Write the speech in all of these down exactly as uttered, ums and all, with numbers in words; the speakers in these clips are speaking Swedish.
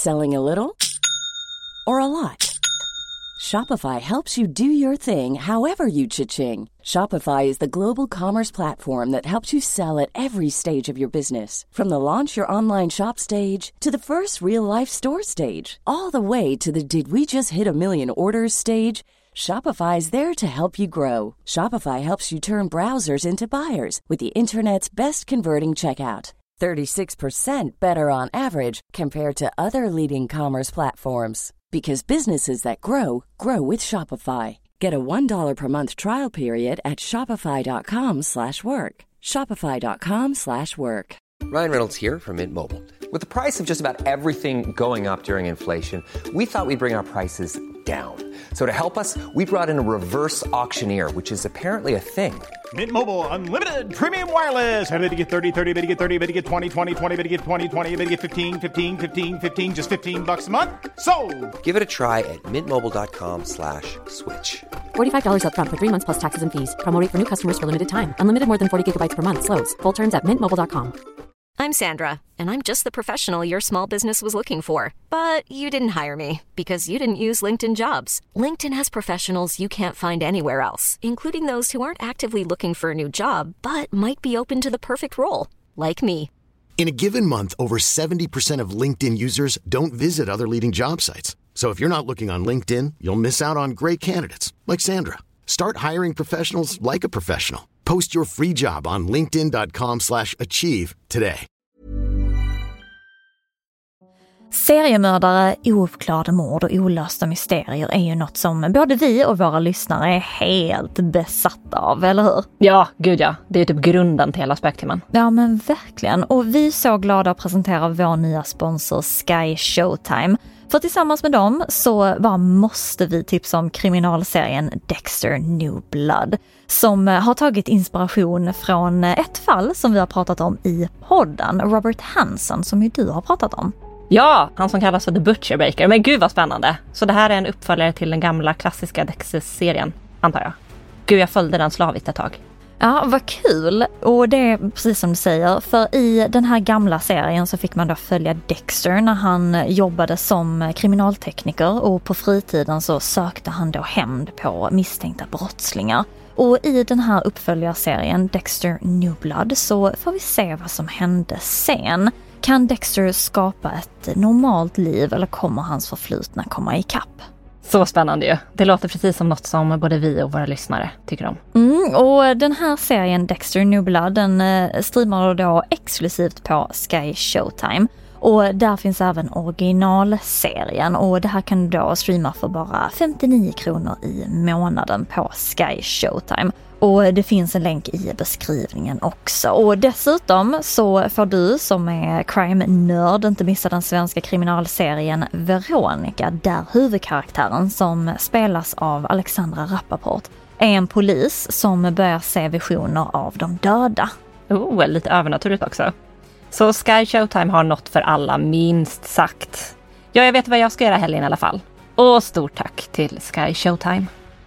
Selling a little or a lot? Shopify helps you do your thing however you cha-ching. Shopify is the global commerce platform that helps you sell at every stage of your business. From the launch your online shop stage to the first real-life store stage, all the way to the did we just hit a million orders stage. Shopify is there to help you grow. Shopify helps you turn browsers into buyers with the internet's best converting checkout. thirty-six percent better on average compared to other leading commerce platforms. Because businesses that grow, grow with Shopify. Get a one dollar per month trial period at shopify.com slash work. Shopify.com slash work. Ryan Reynolds here from Mint Mobile. With the price of just about everything going up during inflation, we thought we'd bring our prices down. So to help us, we brought in a reverse auctioneer, which is apparently a thing. Mint Mobile Unlimited Premium Wireless. How to get thirty, thirty, how to get thirty, how to get twenty, twenty, twenty, how to get twenty, twenty, how to get fifteen, fifteen, fifteen, fifteen, just fifteen bucks a month? Sold! Give it a try at mintmobile.com slash switch. forty-five dollars up front for three months plus taxes and fees. Promo rate for new customers for limited time. Unlimited more than forty gigabytes per month. Slows full terms at mint mobile dot com. I'm Sandra, and I'm just the professional your small business was looking for. But you didn't hire me because you didn't use LinkedIn Jobs. LinkedIn has professionals you can't find anywhere else, including those who aren't actively looking for a new job, but might be open to the perfect role, like me. In a given month, over seventy percent of LinkedIn users don't visit other leading job sites. So if you're not looking on LinkedIn, you'll miss out on great candidates, like Sandra. Start hiring professionals like a professional. Post your free job on linkedin.com slash achieve today. Seriemördare, ouppklarade mord och olösta mysterier är ju något som både vi och våra lyssnare är helt besatta av, eller hur? Ja, gud ja. Det är typ grunden till hela Spöktimmen. Ja, men verkligen. Och vi är så glada att presentera vår nya sponsor Sky Showtime. För tillsammans med dem så bara måste vi tipsa om kriminalserien Dexter New Blood, som har tagit inspiration från ett fall som vi har pratat om i podden, Robert Hansen, som ju du har pratat om. Ja, han som kallas för The Butcher Baker. Men gud vad spännande. Så det här är en uppföljare till den gamla klassiska Dexter-serien, antar jag. Gud, jag följde den slaviskt ett tag. Ja, vad kul. Och det är precis som du säger. För i den här gamla serien så fick man då följa Dexter när han jobbade som kriminaltekniker. Och på fritiden så sökte han då hämnd på misstänkta brottslingar. Och i den här uppföljarserien Dexter New Blood så får vi se vad som hände sen. Kan Dexter skapa ett normalt liv eller kommer hans förflutna komma i kapp? Så spännande ju. Det låter precis som något som både vi och våra lyssnare tycker om. Mm, och den här serien Dexter New Blood, den eh, streamar då exklusivt på Sky Showtime. Och där finns även originalserien och det här kan du då streama för bara femtionio kronor i månaden på Sky Showtime. Och det finns en länk i beskrivningen också. Och dessutom så får du som är crime-nörd inte missa den svenska kriminalserien Veronica, där huvudkaraktären som spelas av Alexandra Rappaport är en polis som börjar se visioner av de döda. Oh, lite övernaturligt också. Så Sky Showtime har något för alla, minst sagt. Ja, jag vet vad jag ska göra helgen i alla fall. Och stort tack till Sky Showtime.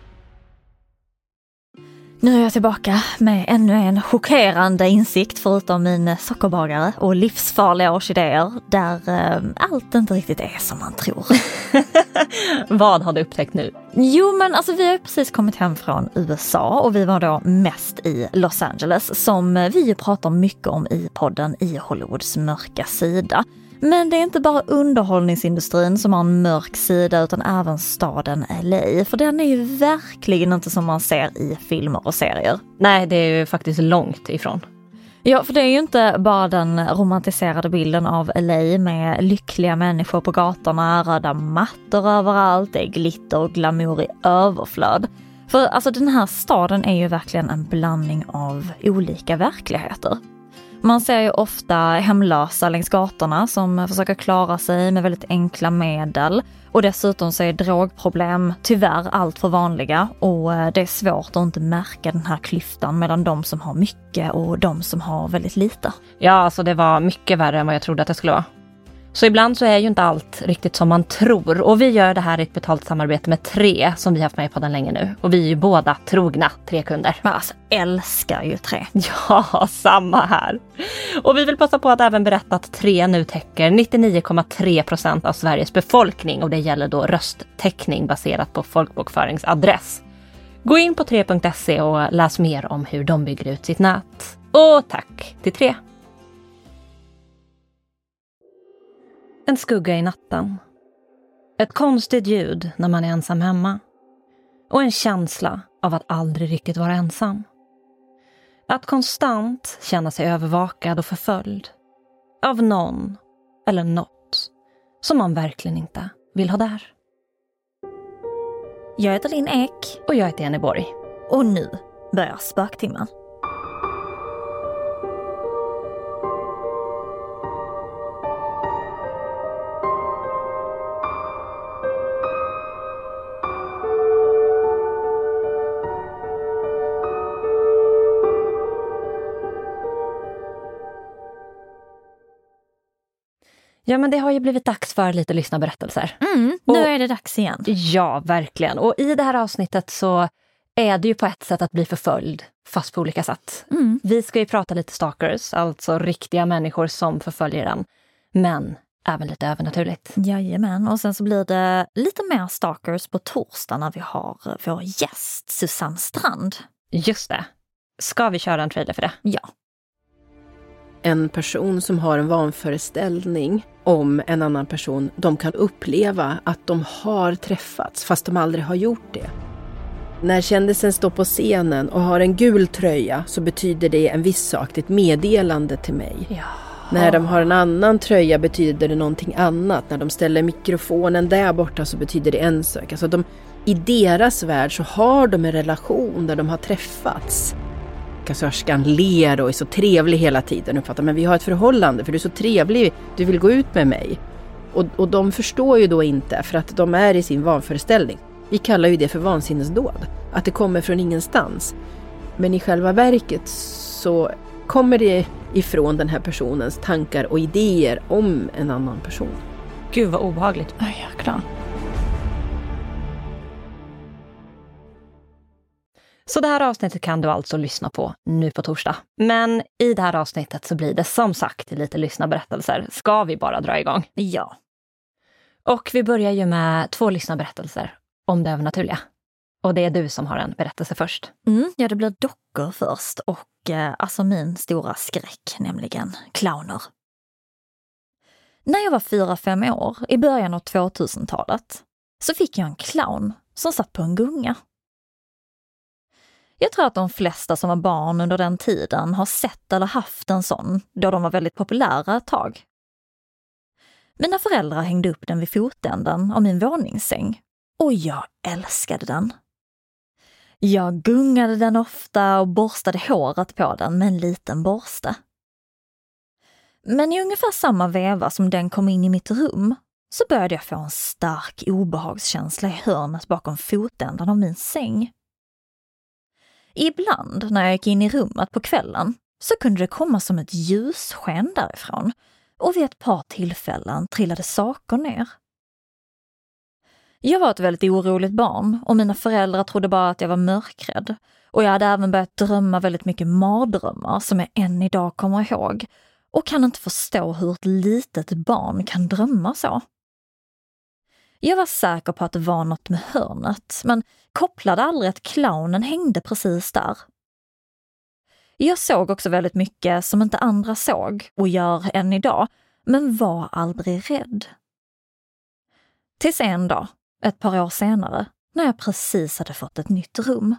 Nu är jag tillbaka med ännu en chockerande insikt förutom min sockerbagare och livsfarliga orkidéer där eh, allt inte riktigt är som man tror. Vad har du upptäckt nu? Jo, men alltså vi har precis kommit hem från U S A och vi var då mest i Los Angeles som vi pratar mycket om i podden I Hollywoods mörka sida. Men det är inte bara underhållningsindustrin som har en mörk sida utan även staden L A. För den är ju verkligen inte som man ser i filmer och serier. Nej, det är ju faktiskt långt ifrån. Ja, för det är ju inte bara den romantiserade bilden av L A med lyckliga människor på gatorna, röda mattor överallt, det är glitter och glamour i överflöd. För alltså den här staden är ju verkligen en blandning av olika verkligheter. Man ser ju ofta hemlösa längs gatorna som försöker klara sig med väldigt enkla medel. Och dessutom så är drogproblem tyvärr allt för vanliga. Och det är svårt att inte märka den här klyftan mellan de som har mycket och de som har väldigt lite. Ja, alltså det var mycket värre än vad jag trodde att det skulle vara. Så ibland så är ju inte allt riktigt som man tror. Och vi gör det här i ett betalt samarbete med Tre som vi har haft med på den länge nu. Och vi är ju båda trogna Tre-kunder. Men alltså, älskar ju Tre. Ja, samma här. Och vi vill passa på att även berätta att Tre nu täcker nittionio komma tre procent av Sveriges befolkning. Och det gäller då rösttäckning baserat på folkbokföringsadress. Gå in på tre punkt se och läs mer om hur de bygger ut sitt nät. Och tack till Tre. En skugga i natten. Ett konstigt ljud när man är ensam hemma. Och en känsla av att aldrig riktigt vara ensam. Att konstant känna sig övervakad och förföljd. Av någon eller något som man verkligen inte vill ha där. Jag heter Linn Ek. Och jag heter Jenny Borg. Och nu börjar spöktimmen. Ja, men det har ju blivit dags för lite lyssnarberättelser. Mm, nu och, är det dags igen. Ja, verkligen. Och i det här avsnittet så är det ju på ett sätt att bli förföljd, fast på olika sätt. Mm. Vi ska ju prata lite stalkers, alltså riktiga människor som förföljer den. Men även lite övernaturligt. Jajamän, och sen så blir det lite mer stalkers på torsdag när vi har vår gäst Susanne Strand. Just det. Ska vi köra en trailer för det? Ja. En person som har en vanföreställning om en annan person, de kan uppleva att de har träffats fast de aldrig har gjort det. När kändisen står på scenen och har en gul tröja så betyder det en viss sak, det är ett meddelande till mig. Ja. När de har en annan tröja betyder det någonting annat. När de ställer mikrofonen där borta så betyder det en sak. Alltså de, i deras värld så har de en relation där de har träffats. Kassörskan ler och är så trevlig hela tiden. Uppfattar, men vi har ett förhållande för du är så trevlig, du vill gå ut med mig. Och, och de förstår ju då inte för att de är i sin vanföreställning. Vi kallar ju det för vansinnesdåd. Att det kommer från ingenstans. Men i själva verket så kommer det ifrån den här personens tankar och idéer om en annan person. Gud vad obehagligt. Oj, jäklar. Så det här avsnittet kan du alltså lyssna på nu på torsdag. Men i det här avsnittet så blir det som sagt lite lyssnarberättelser. Ska vi bara dra igång? Ja. Och vi börjar ju med två lyssnarberättelser om det övernaturliga. Och det är du som har en berättelse först. Mm, ja, det blir dockor först och eh, alltså min stora skräck, nämligen clowner. När jag var fyra, fem år, i början av tvåtusentalet, så fick jag en clown som satt på en gunga. Jag tror att de flesta som var barn under den tiden har sett eller haft en sån, då de var väldigt populära ett tag. Mina föräldrar hängde upp den vid fotänden av min våningssäng och jag älskade den. Jag gungade den ofta och borstade håret på den med en liten borste. Men i ungefär samma veva som den kom in i mitt rum så började jag få en stark obehagskänsla i hörnet bakom fotänden av min säng. Ibland när jag gick in i rummet på kvällen så kunde det komma som ett ljussken därifrån och vid ett par tillfällen trillade saker ner. Jag var ett väldigt oroligt barn och mina föräldrar trodde bara att jag var mörkrädd och jag hade även börjat drömma väldigt mycket mardrömmar som jag än idag kommer ihåg och kan inte förstå hur ett litet barn kan drömma så. Jag var säker på att det var något med hörnet, men kopplade aldrig att clownen hängde precis där. Jag såg också väldigt mycket som inte andra såg och gör än idag, men var aldrig rädd. Tills en dag, ett par år senare, när jag precis hade fått ett nytt rum.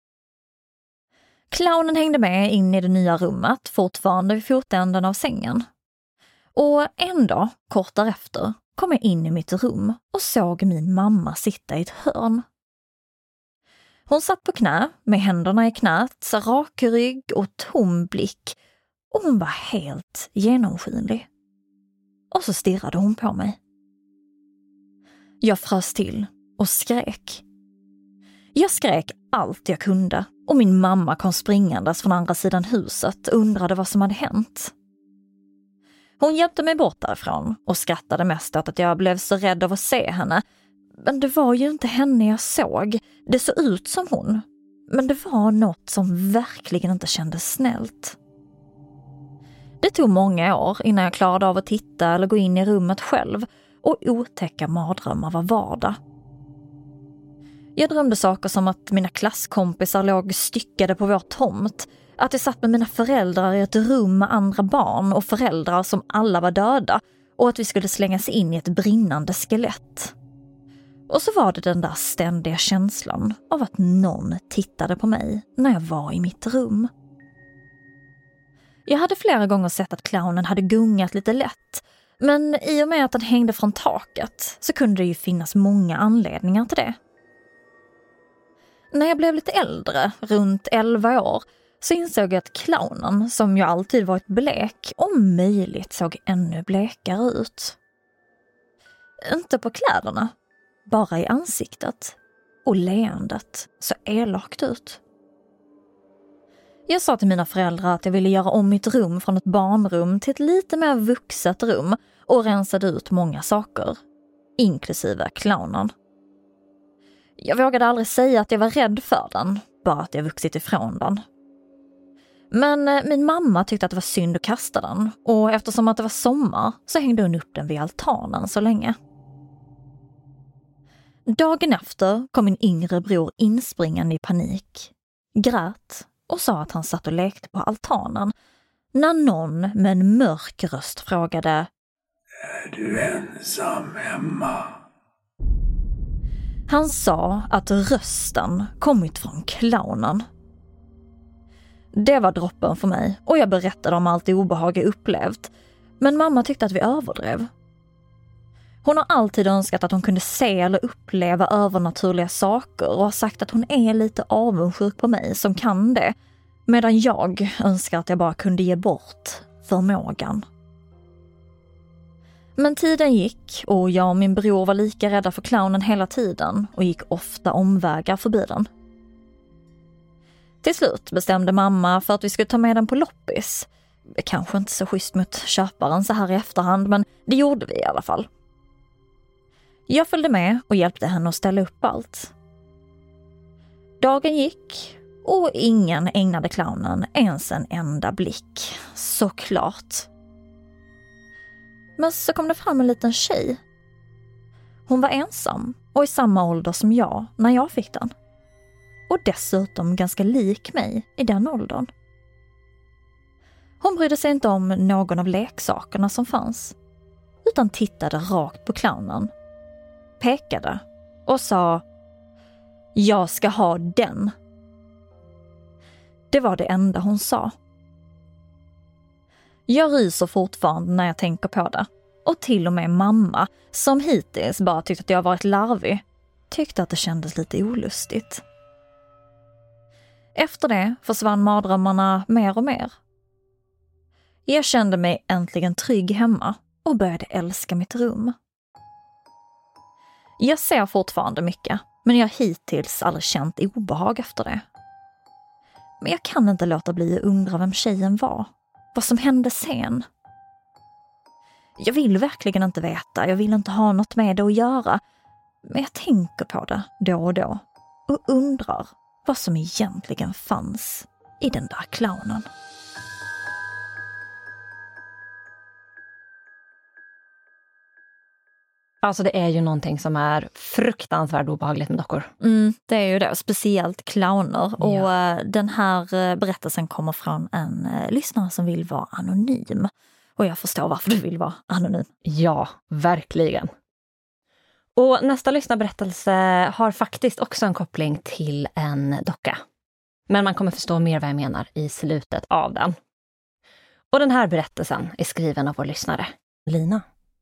Clownen hängde med in i det nya rummet, fortfarande vid fotänden av sängen. Och en dag, kort därefter, kom jag in i mitt rum och såg min mamma sitta i ett hörn. Hon satt på knä med händerna i knät, rak rygg och tom blick och hon var helt genomskinlig. Och så stirrade hon på mig. Jag frös till och skrek. Jag skrek allt jag kunde och min mamma kom springandes från andra sidan huset och undrade vad som hade hänt. Hon hjälpte mig bort därifrån och skrattade mest åt att jag blev så rädd av att se henne. Men det var ju inte henne jag såg. Det såg ut som hon. Men det var något som verkligen inte kändes snällt. Det tog många år innan jag klarade av att titta eller gå in i rummet själv, och otäcka mardrömmar var vardag. Jag drömde saker som att mina klasskompisar låg styckade på vår tomt, att jag satt med mina föräldrar i ett rum med andra barn och föräldrar som alla var döda, och att vi skulle slängas in i ett brinnande skelett. Och så var det den där ständiga känslan av att någon tittade på mig när jag var i mitt rum. Jag hade flera gånger sett att clownen hade gungat lite lätt, men i och med att den hängde från taket så kunde det ju finnas många anledningar till det. När jag blev lite äldre, runt elva år, så insåg jag att clownen, som jag alltid varit blek, om möjligt såg ännu blekare ut. Inte på kläderna, bara i ansiktet, och leendet så elakt ut. Jag sa till mina föräldrar att jag ville göra om mitt rum från ett barnrum till ett lite mer vuxet rum och rensade ut många saker, inklusive clownen. Jag vågade aldrig säga att jag var rädd för den, bara att jag vuxit ifrån den. Men min mamma tyckte att det var synd att kasta den, och eftersom att det var sommar så hängde hon upp den vid altanen så länge. Dagen efter kom min yngre bror inspringande i panik, grät och sa att han satt och lekte på altanen när någon med en mörk röst frågade: Är du ensam hemma? Han sa att rösten kommit från clownen. Det var droppen för mig, och jag berättade om allt det obehag jag upplevt, men mamma tyckte att vi överdrev. Hon har alltid önskat att hon kunde se eller uppleva övernaturliga saker och har sagt att hon är lite avundsjuk på mig som kan det, medan jag önskar att jag bara kunde ge bort förmågan. Men tiden gick och jag och min bror var lika rädda för clownen hela tiden och gick ofta omvägar förbi den. Till slut bestämde mamma för att vi skulle ta med den på loppis. Kanske inte så schysst mot köparen så här i efterhand, men det gjorde vi i alla fall. Jag följde med och hjälpte henne att ställa upp allt. Dagen gick och ingen ägnade clownen ens en enda blick, såklart. Men så kom det fram en liten tjej. Hon var ensam och i samma ålder som jag när jag fick den. Och dessutom ganska lik mig i den åldern. Hon brydde sig inte om någon av leksakerna som fanns, utan tittade rakt på clownen, pekade och sa: jag ska ha den. Det var det enda hon sa. Jag ryser fortfarande när jag tänker på det. Och till och med mamma, som hittills bara tyckte att jag varit larvig, tyckte att det kändes lite olustigt. Efter det försvann mardrömmarna mer och mer. Jag kände mig äntligen trygg hemma och började älska mitt rum. Jag ser fortfarande mycket, men jag har hittills aldrig känt obehag efter det. Men jag kan inte låta bli att undra vem tjejen var. Vad som hände sen. Jag vill verkligen inte veta. Jag vill inte ha något med det att göra. Men jag tänker på det då och då. Och undrar vad som egentligen fanns i den där clownen. Alltså det är ju någonting som är fruktansvärt obehagligt med dockor. Mm, det är ju det, speciellt clowner. Ja. Och den här berättelsen kommer från en lyssnare som vill vara anonym. Och jag förstår varför du vill vara anonym. Ja, verkligen. Och nästa lyssnarberättelse har faktiskt också en koppling till en docka. Men man kommer förstå mer vad jag menar i slutet av den. Och den här berättelsen är skriven av vår lyssnare, Lina.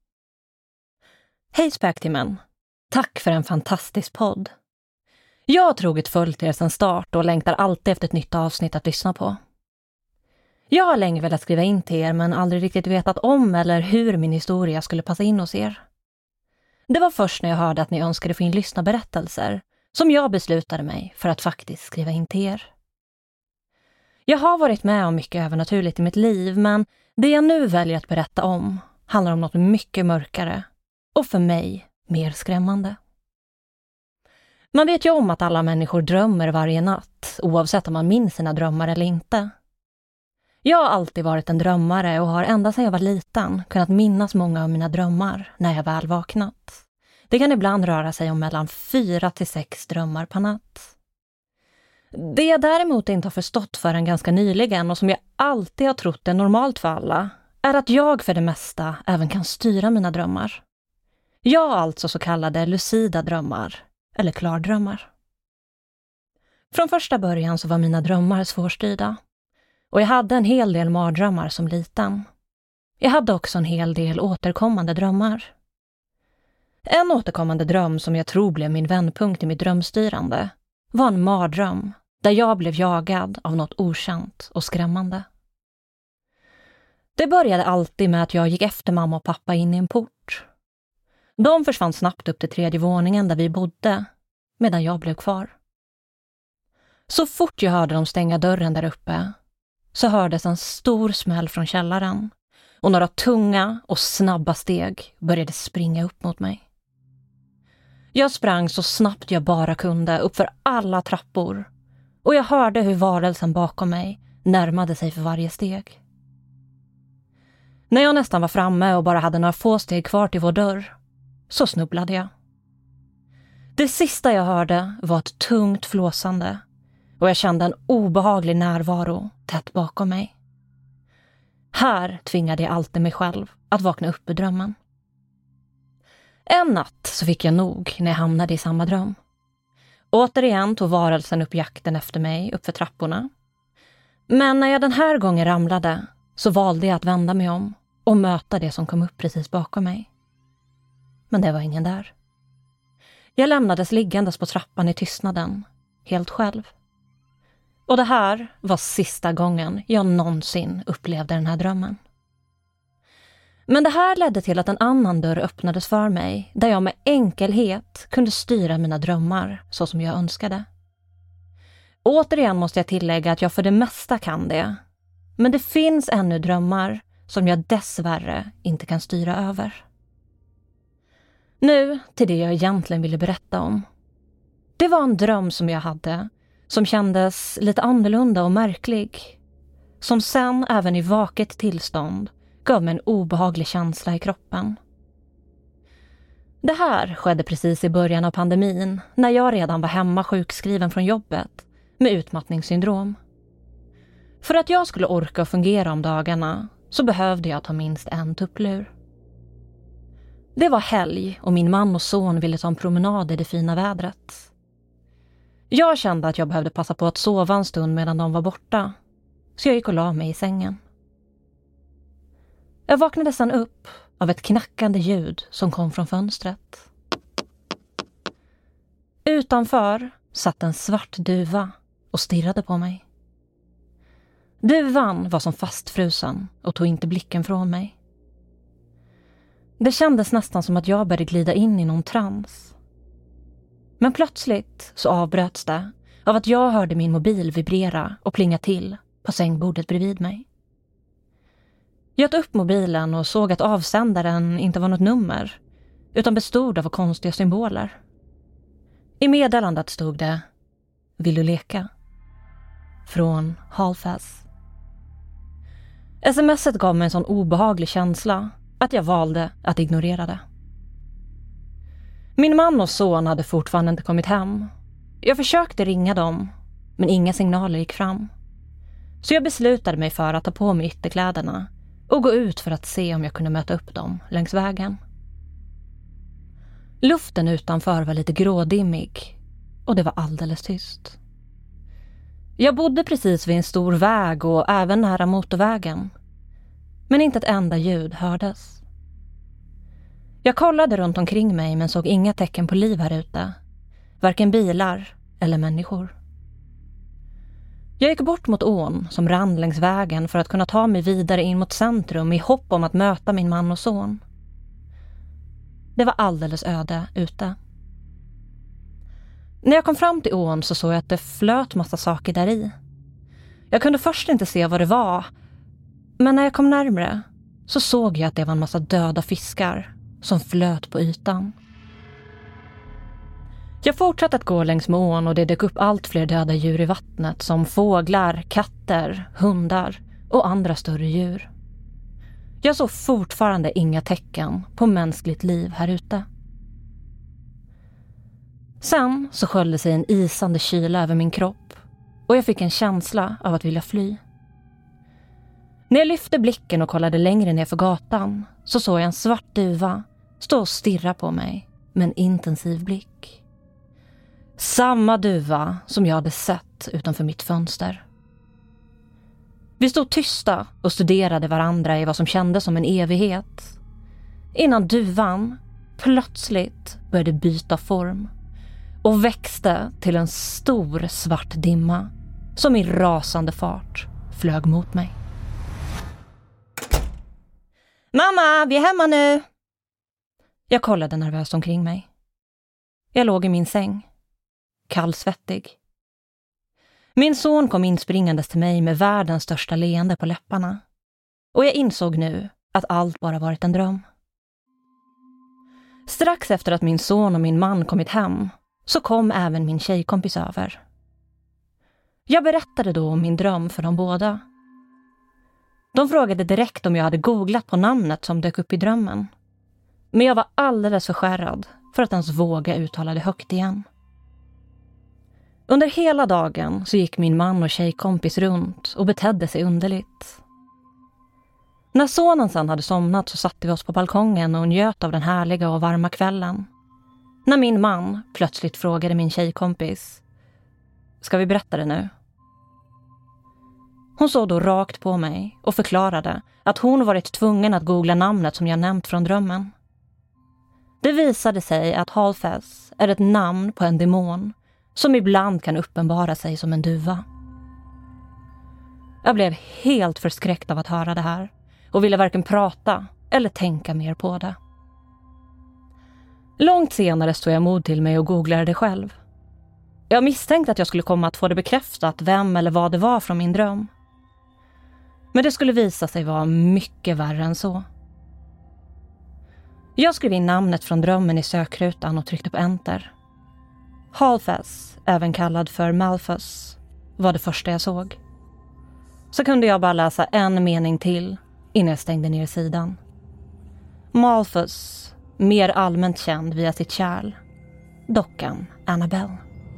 Hej spöktimmen. Tack för en fantastisk podd. Jag har troget följt er sedan start och längtar alltid efter ett nytt avsnitt att lyssna på. Jag har länge velat skriva in till er men aldrig riktigt vetat om eller hur min historia skulle passa in hos er. Det var först när jag hörde att ni önskade få in lyssnarberättelser som jag beslutade mig för att faktiskt skriva in till er. Jag har varit med om mycket övernaturligt i mitt liv, men Det jag nu väljer att berätta om handlar om något mycket mörkare och för mig mer skrämmande. Man vet ju om att alla människor drömmer varje natt, oavsett om man minns sina drömmar eller inte. Jag har alltid varit en drömmare och har ända sedan jag var liten kunnat minnas många av mina drömmar när jag väl vaknat. Det kan ibland röra sig om mellan fyra till sex drömmar per natt. Det jag däremot inte har förstått förrän ganska nyligen och som jag alltid har trott är normalt för alla är att jag för det mesta även kan styra mina drömmar. Jag har alltså så kallade lucida drömmar eller klardrömmar. Från första början så var mina drömmar svårstyrda och jag hade en hel del mardrömmar som liten. Jag hade också en hel del återkommande drömmar. En återkommande dröm som jag tror blev min vändpunkt i mitt drömstyrande var en mardröm där jag blev jagad av något okänt och skrämmande. Det började alltid med att jag gick efter mamma och pappa in i en port. De försvann snabbt upp till tredje våningen där vi bodde, medan jag blev kvar. Så fort jag hörde dem stänga dörren där uppe så hördes en stor smäll från källaren och några tunga och snabba steg började springa upp mot mig. Jag sprang så snabbt jag bara kunde uppför alla trappor och jag hörde hur varelsen bakom mig närmade sig för varje steg. När jag nästan var framme och bara hade några få steg kvar till vår dörr så snubblade jag. Det sista jag hörde var ett tungt flåsande och jag kände en obehaglig närvaro tätt bakom mig. Här tvingade jag alltid mig själv att vakna upp ur drömmen. En natt så fick jag nog när jag hamnade i samma dröm. Återigen tog varelsen upp jakten efter mig upp för trapporna. Men när jag den här gången ramlade så valde jag att vända mig om och möta det som kom upp precis bakom mig. Men det var ingen där. Jag lämnades liggandes på trappan i tystnaden, helt själv. Och det här var sista gången jag någonsin upplevde den här drömmen. Men det här ledde till att en annan dörr öppnades för mig där jag med enkelhet kunde styra mina drömmar så som jag önskade. Återigen måste jag tillägga att jag för det mesta kan det. Men det finns ännu drömmar som jag dessvärre inte kan styra över. Nu till det jag egentligen ville berätta om. Det var en dröm som jag hade som kändes lite annorlunda och märklig. Som sen även i vaket tillstånd gav mig en obehaglig känsla i kroppen. Det här skedde precis i början av pandemin när jag redan var hemma sjukskriven från jobbet med utmattningssyndrom. För att jag skulle orka och fungera om dagarna så behövde jag ta minst en tupplur. Det var helg och min man och son ville ta en promenad i det fina vädret. Jag kände att jag behövde passa på att sova en stund medan de var borta, så jag gick och la mig i sängen. Jag vaknade sedan upp av ett knackande ljud som kom från fönstret. Utanför satt en svart duva och stirrade på mig. Duvan var som fastfrusen och tog inte blicken från mig. Det kändes nästan som att jag började glida in i någon trans. Men plötsligt så avbröts det av att jag hörde min mobil vibrera och plinga till på sängbordet bredvid mig. Jag tog upp mobilen och såg att avsändaren inte var något nummer utan bestod av konstiga symboler. I meddelandet stod det: "Vill du leka?" Från Halfaz. Smset gav mig en sån obehaglig känsla att jag valde att ignorera det. Min man och son hade fortfarande inte kommit hem. Jag försökte ringa dem, men inga signaler gick fram. Så jag beslutade mig för att ta på mig ytterkläderna och gå ut för att se om jag kunde möta upp dem längs vägen. Luften utanför var lite grådimmig och det var alldeles tyst. Jag bodde precis vid en stor väg och även nära motorvägen. Men inte ett enda ljud hördes. Jag kollade runt omkring mig men såg inga tecken på liv här ute. Varken bilar eller människor. Jag gick bort mot ån som rann längs vägen för att kunna ta mig vidare in mot centrum i hopp om att möta min man och son. Det var alldeles öde ute. När jag kom fram till ån så såg jag att det flöt massa saker där i. Jag kunde först inte se vad det var, Men när jag kom närmare så såg jag att det var en massa döda fiskar som flöt på ytan. Jag fortsatte att gå längs med ån och det dök upp allt fler döda djur i vattnet som fåglar, katter, hundar och andra större djur. Jag såg fortfarande inga tecken på mänskligt liv här ute. Sen så sköljde sig en isande kyla över min kropp och jag fick en känsla av att vilja fly. När jag lyfte blicken och kollade längre ner för gatan så såg jag en svart duva stå och stirra på mig med en intensiv blick. Samma duva som jag hade sett utanför mitt fönster. Vi stod tysta och studerade varandra i vad som kändes som en evighet. Innan duvan plötsligt började byta form och växte till en stor svart dimma som i rasande fart flög mot mig. Mamma, vi är hemma nu! Jag kollade nervöst omkring mig. Jag låg i min säng, kallsvettig. Min son kom inspringandes till mig med världens största leende på läpparna. Och jag insåg nu att allt bara varit en dröm. Strax efter att min son och min man kommit hem så kom även min tjejkompis över. Jag berättade då om min dröm för dem båda. De frågade direkt om jag hade googlat på namnet som dök upp i drömmen. Men jag var alldeles för skärrad för att ens våga uttala det högt igen. Under hela dagen så gick min man och tjejkompis runt och betedde sig underligt. När sonen sen hade somnat så satte vi oss på balkongen och njöt av den härliga och varma kvällen. När min man plötsligt frågade min tjejkompis: "Ska vi berätta det nu?" Hon såg då rakt på mig och förklarade att hon varit tvungen att googla namnet som jag nämnt från drömmen. Det visade sig att Halfes är ett namn på en demon som ibland kan uppenbara sig som en duva. Jag blev helt förskräckt av att höra det här och ville varken prata eller tänka mer på det. Långt senare stod jag mod till mig och googlade det själv. Jag misstänkte att jag skulle komma att få det bekräftat vem eller vad det var från min dröm. Men det skulle visa sig vara mycket värre än så. Jag skrev in namnet från drömmen i sökrutan och tryckte på enter. Halfes, även kallad för Malfus, var det första jag såg. Så kunde jag bara läsa en mening till innan jag stängde ner sidan. Malfus, mer allmänt känd via sitt kärl, dockan Annabelle.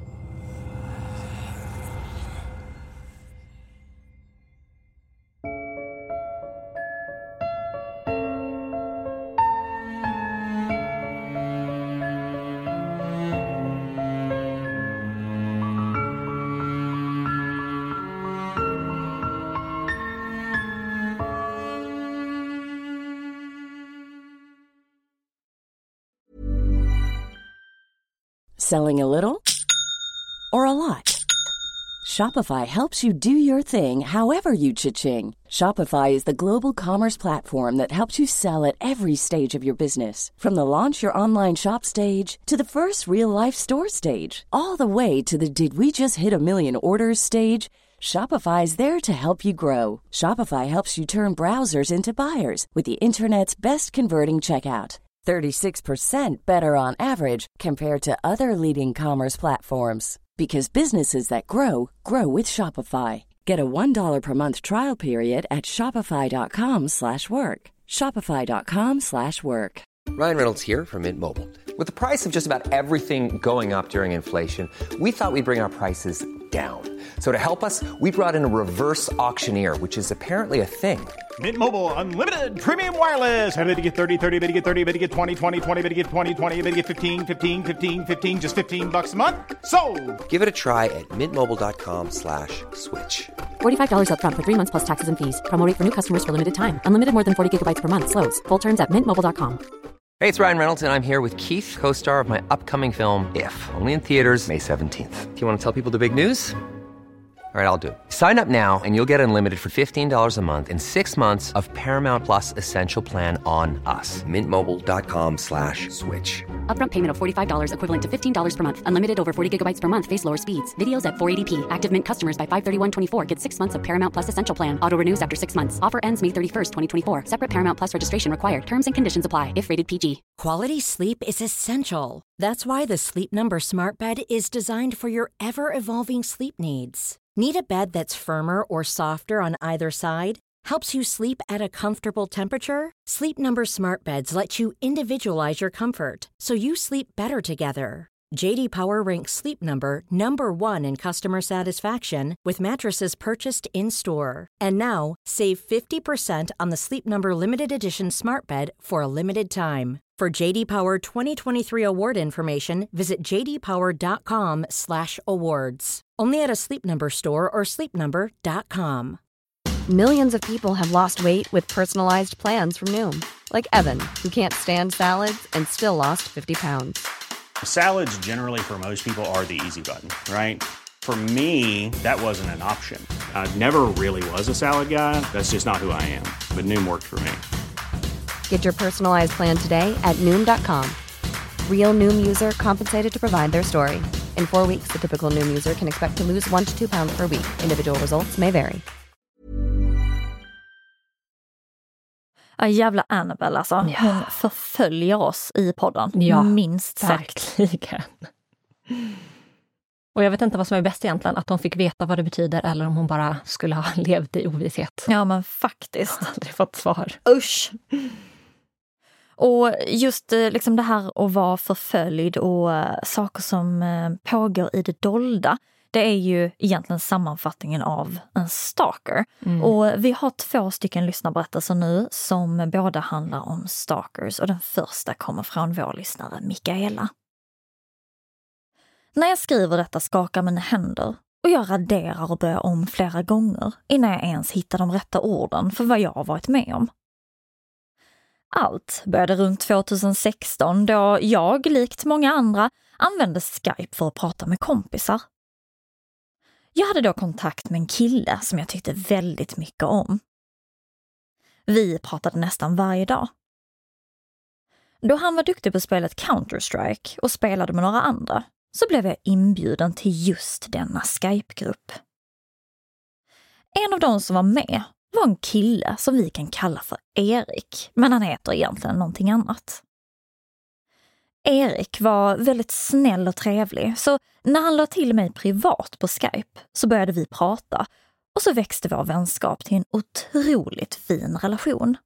Selling a little or a lot? Shopify helps you do your thing however you cha-ching. Shopify is the global commerce platform that helps you sell at every stage of your business. From the launch your online shop stage to the first real-life store stage, all the way to the did we just hit a million orders stage. Shopify is there to help you grow. Shopify helps you turn browsers into buyers with the internet's best converting checkout. thirty-six percent better on average compared to other leading commerce platforms. Because businesses that grow, grow with Shopify. Get a one dollar per month trial period at shopify.com slash work. Shopify.com slash work. Ryan Reynolds here from Mint Mobile. With the price of just about everything going up during inflation, we thought we'd bring our prices down. So to help us, we brought in a reverse auctioneer, which is apparently a thing. Mint Mobile Unlimited Premium Wireless. Ready to get thirty, thirty, ready to get thirty, ready to get twenty, twenty, twenty, ready to get twenty, twenty, ready to get fifteen, fifteen, fifteen, fifteen, just fifteen bucks a month? Sold! Give it a try at mintmobile.com slash switch. forty-five dollars up front for three months plus taxes and fees. Promo rate for new customers for limited time. Unlimited more than forty gigabytes per month. Slows full terms at mint mobile dot com. Hey, it's Ryan Reynolds, and I'm here with Keith, co-star of my upcoming film, If, only in theaters May seventeenth. Do you want to tell people the big news? All right, I'll do it. Sign up now and you'll get unlimited for fifteen dollars a month and six months of Paramount Plus Essential Plan on us. Mint Mobile dot com slash switch. Upfront payment of forty-five dollars equivalent to fifteen dollars per month. Unlimited over forty gigabytes per month. Face lower speeds. Videos at four eighty p. Active Mint customers by five thirty-one twenty-four get six months of Paramount Plus Essential Plan. Auto renews after six months. Offer ends May thirty-first, twenty twenty-four. Separate Paramount Plus registration required. Terms and conditions apply if rated P G. Quality sleep is essential. That's why the Sleep Number Smart Bed is designed for your ever-evolving sleep needs. Need a bed that's firmer or softer on either side? Helps you sleep at a comfortable temperature? Sleep Number Smart Beds let you individualize your comfort so you sleep better together. J D Power ranks Sleep Number number one in customer satisfaction with mattresses purchased in-store. And now, save fifty percent on the Sleep Number Limited Edition Smart Bed for a limited time. For J D Power twenty twenty-three award information, visit j d power dot com slash awards. Only at a Sleep Number store or sleep number dot com. Millions of people have lost weight with personalized plans from Noom. Like Evan, who can't stand salads and still lost fifty pounds. Salads generally for most people are the easy button, right? For me, that wasn't an option. I never really was a salad guy. That's just not who I am. But Noom worked for me. Get your personalized plan today at noom dot com. Real Noom user compensated to provide their story. In four weeks, the typical Noom user can expect to lose one to two pounds per week. Individual results may vary. Ja, jävla Annabelle alltså. Ja. Hon förföljer oss i podden. Ja, minst sagt. Verkligen. Och jag vet inte vad som är bäst egentligen. Att hon fick veta vad det betyder eller om hon bara skulle ha levt i ovisshet. Ja, men faktiskt. Aldrig fått svar. Usch. Och just liksom det här att vara förföljd och uh, saker som uh, pågår i det dolda. Det är ju egentligen sammanfattningen av en stalker. Mm. Och vi har två stycken lyssnarberättelser nu som båda handlar om stalkers. Och den första kommer från vår lyssnare Mikaela. När jag skriver detta skakar mina händer och jag raderar och börjar om flera gånger innan jag ens hittar de rätta orden för vad jag har varit med om. Allt började runt tjugohundrasexton då jag, likt många andra, använde Skype för att prata med kompisar. Jag hade då kontakt med en kille som jag tyckte väldigt mycket om. Vi pratade nästan varje dag. Då han var duktig på spelet Counter-Strike och spelade med några andra så blev jag inbjuden till just denna Skype-grupp. En av de som var med var en kille som vi kan kalla för Erik, men han heter egentligen någonting annat. Erik var väldigt snäll och trevlig, så när han la till mig privat på Skype så började vi prata och så växte vår vänskap till en otroligt fin relation.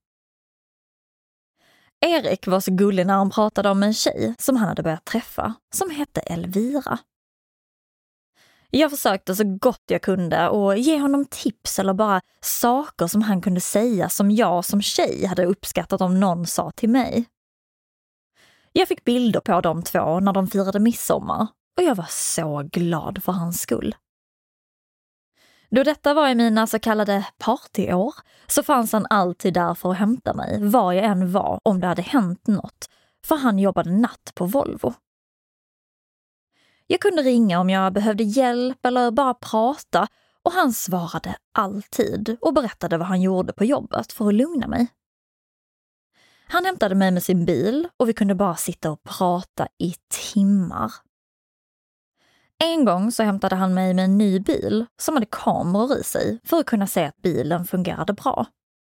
Erik var så gullig när han pratade om en tjej som han hade börjat träffa som hette Elvira. Jag försökte så gott jag kunde och ge honom tips eller bara saker som han kunde säga som jag som tjej hade uppskattat om någon sa till mig. Jag fick bilder på de två när de firade midsommar och jag var så glad för hans skull. Då detta var i mina så kallade partyår så fanns han alltid där för att hämta mig var jag än var om det hade hänt något, för han jobbade natt på Volvo. Jag kunde ringa om jag behövde hjälp eller bara prata och han svarade alltid och berättade vad han gjorde på jobbet för att lugna mig. Han hämtade mig med sin bil och vi kunde bara sitta och prata i timmar. En gång så hämtade han mig med en ny bil som hade kameror i sig för att kunna se att bilen fungerade bra.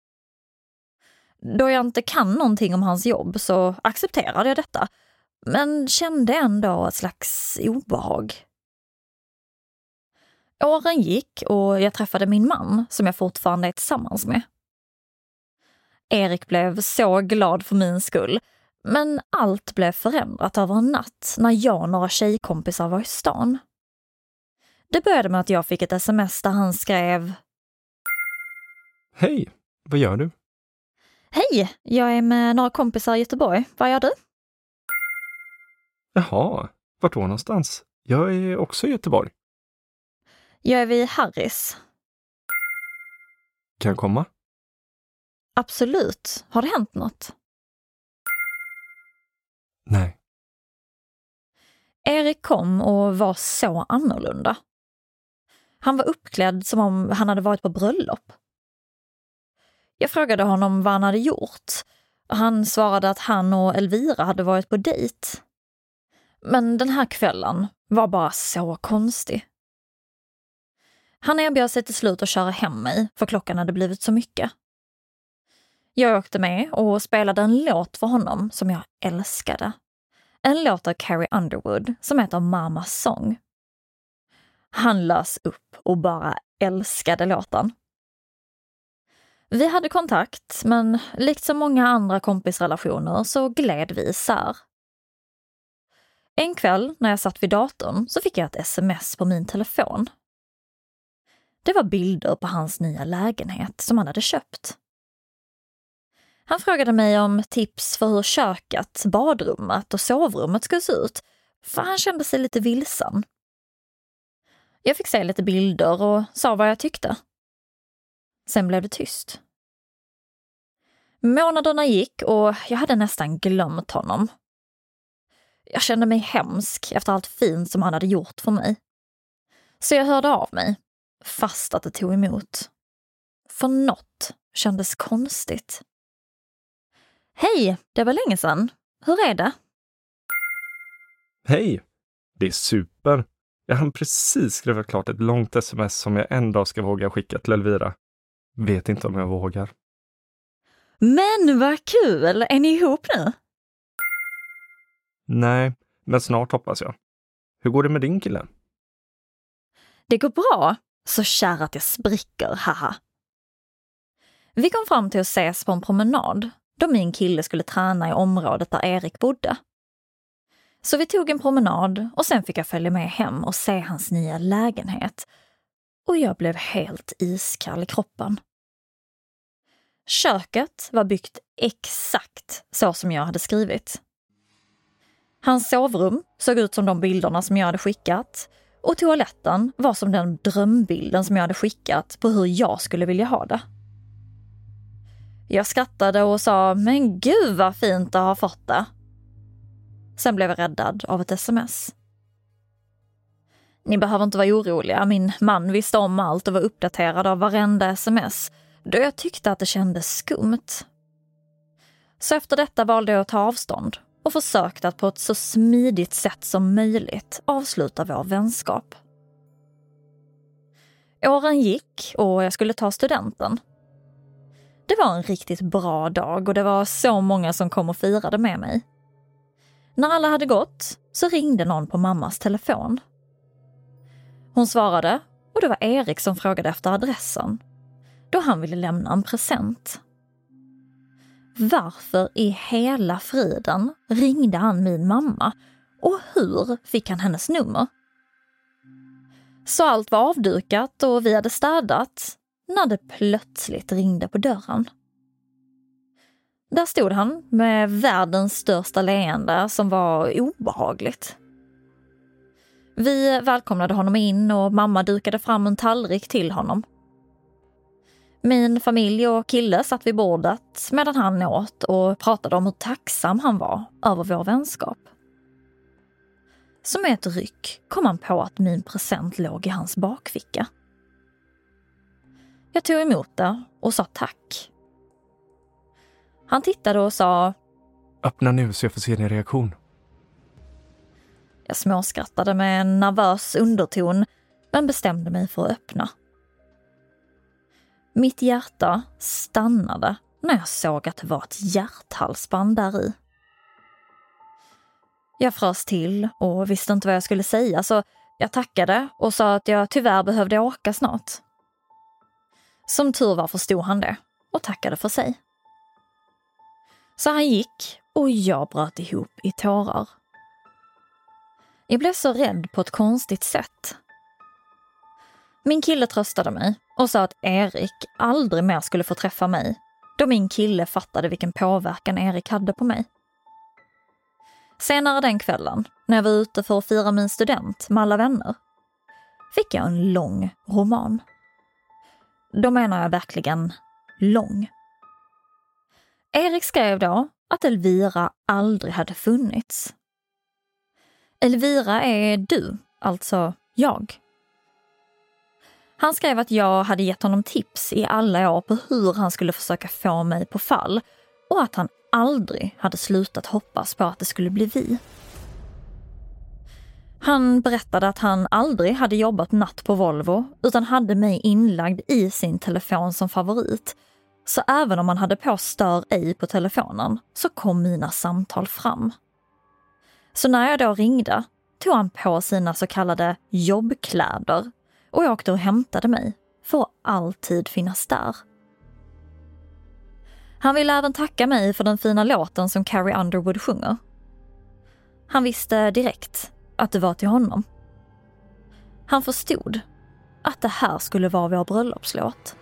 Då jag inte kan någonting om hans jobb så accepterade jag detta, men kände ändå ett slags obehag. Åren gick och jag träffade min man som jag fortfarande är tillsammans med. Erik blev så glad för min skull, men allt blev förändrat över en natt när jag och några tjejkompisar var i stan. Det började med att jag fick ett sms där han skrev: Hej, vad gör du? Hej, jag är med några kompisar i Göteborg. Vad gör du? Jaha, vart då någonstans? Jag är också i Göteborg. Jag är vid Harris. Kan jag komma? Absolut. Har det hänt något? Nej. Erik kom och var så annorlunda. Han var uppklädd som om han hade varit på bröllop. Jag frågade honom vad han hade gjort. Han svarade att han och Elvira hade varit på dejt. Men den här kvällen var bara så konstig. Han erbjöd sig till slut att köra hem mig, för klockan hade blivit så mycket. Jag åkte med och spelade en låt för honom som jag älskade. En låt av Carrie Underwood som heter Mama's Song. Han lös upp och bara älskade låten. Vi hade kontakt, men likt som många andra kompisrelationer så gled vi isär. En kväll när jag satt vid datorn så fick jag ett sms på min telefon. Det var bilder på hans nya lägenhet som han hade köpt. Han frågade mig om tips för hur köket, badrummet och sovrummet skulle se ut, för han kände sig lite vilsen. Jag fick se lite bilder och sa vad jag tyckte. Sen blev det tyst. Månaderna gick och jag hade nästan glömt honom. Jag kände mig hemsk efter allt fint som han hade gjort för mig. Så jag hörde av mig, fast att det tog emot. För något kändes konstigt. Hej, det var länge sedan. Hur är det? Hej, det är super. Jag hann precis skriva klart ett långt sms som jag en dag ska våga skicka till Elvira. Vet inte om jag vågar. Men vad kul! Är ni ihop nu? Nej, men snart hoppas jag. Hur går det med din kille? Det går bra. Så kär att jag spricker, haha. Vi kom fram till att ses på en promenad då min kille skulle träna i området där Erik bodde. Så vi tog en promenad och sen fick jag följa med hem och se hans nya lägenhet. Och jag blev helt iskall i kroppen. Köket var byggt exakt så som jag hade skrivit. Hans sovrum såg ut som de bilderna som jag hade skickat och toaletten var som den drömbilden som jag hade skickat på hur jag skulle vilja ha det. Jag skrattade och sa, men gud vad fint att ha fått det. Sen blev jag räddad av ett sms. Ni behöver inte vara oroliga, min man visste om allt och var uppdaterad av varenda sms då jag tyckte att det kändes skumt. Så efter detta valde jag att ta avstånd och försökte att på ett så smidigt sätt som möjligt avsluta vår vänskap. Åren gick och jag skulle ta studenten. Det var en riktigt bra dag och det var så många som kom och firade med mig. När alla hade gått så ringde någon på mammas telefon. Hon svarade och det var Erik som frågade efter adressen, då han ville lämna en present. Varför i hela friden ringde han min mamma och hur fick han hennes nummer? Så allt var avdukat och vi hade städat när det plötsligt ringde på dörren. Där stod han med världens största leende som var obehagligt. Vi välkomnade honom in och mamma dukade fram en tallrik till honom. Min familj och kille satt vid bordet medan han åt och pratade om hur tacksam han var över vår vänskap. Som med ett ryck kom han på att min present låg i hans bakficka. Jag tog emot det och sa tack. Han tittade och sa, öppna nu så jag får se din reaktion. Jag småskrattade med en nervös underton men bestämde mig för att öppna. Mitt hjärta stannade när jag såg att det var ett hjärthalsband där i. Jag frös till och visste inte vad jag skulle säga så jag tackade och sa att jag tyvärr behövde åka snart. Som tur var förstod han det och tackade för sig. Så han gick och jag bröt ihop i tårar. Jag blev så rädd på ett konstigt sätt. Min kille tröstade mig och sa att Erik aldrig mer skulle få träffa mig då min kille fattade vilken påverkan Erik hade på mig. Senare den kvällen, när jag var ute för att fira min student med alla vänner, fick jag en lång roman. Då menar jag verkligen lång. Erik skrev då att Elvira aldrig hade funnits. Elvira är du, alltså jag. Han skrev att jag hade gett honom tips i alla år på hur han skulle försöka få mig på fall och att han aldrig hade slutat hoppas på att det skulle bli vi. Han berättade att han aldrig hade jobbat natt på Volvo utan hade mig inlagd i sin telefon som favorit. Så även om han hade på stör ej på telefonen så kom mina samtal fram. Så när jag då ringde tog han på sina så kallade jobbkläder och jag åkte och hämtade mig för att alltid finnas där. Han ville även tacka mig för den fina låten som Carrie Underwood sjunger. Han visste direkt att det var till honom. Han förstod att det här skulle vara vår bröllopslåt.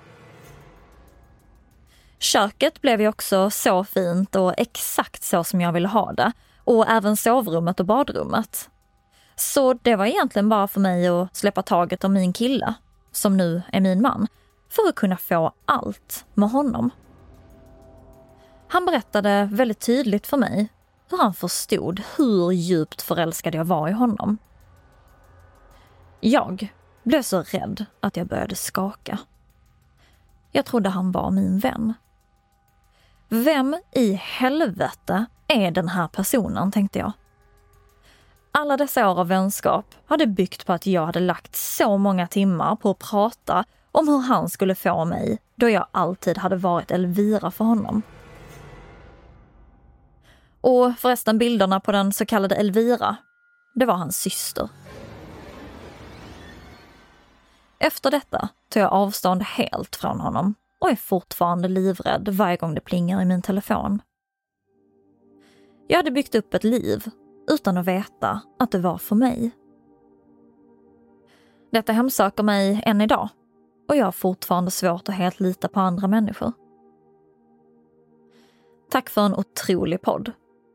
Köket blev ju också så fint och exakt så som jag ville ha det. Och även sovrummet och badrummet. Så det var egentligen bara för mig att släppa taget om min kille, som nu är min man, för att kunna få allt med honom. Han berättade väldigt tydligt för mig hur han förstod hur djupt förälskad jag var i honom. Jag blev så rädd att jag började skaka. Jag trodde han var min vän. Vem i helvete är den här personen, tänkte jag. Alla dessa år av vänskap hade byggt på att jag hade lagt så många timmar på att prata om hur han skulle få mig, då jag alltid hade varit Elvira för honom. Och förresten, bilderna på den så kallade Elvira, det var hans syster. Efter detta tog jag avstånd helt från honom och är fortfarande livrädd varje gång det plingar i min telefon. Jag hade byggt upp ett liv utan att veta att det var för mig. Detta hemsöker mig än idag och jag har fortfarande svårt att helt lita på andra människor. Tack för en otrolig podd.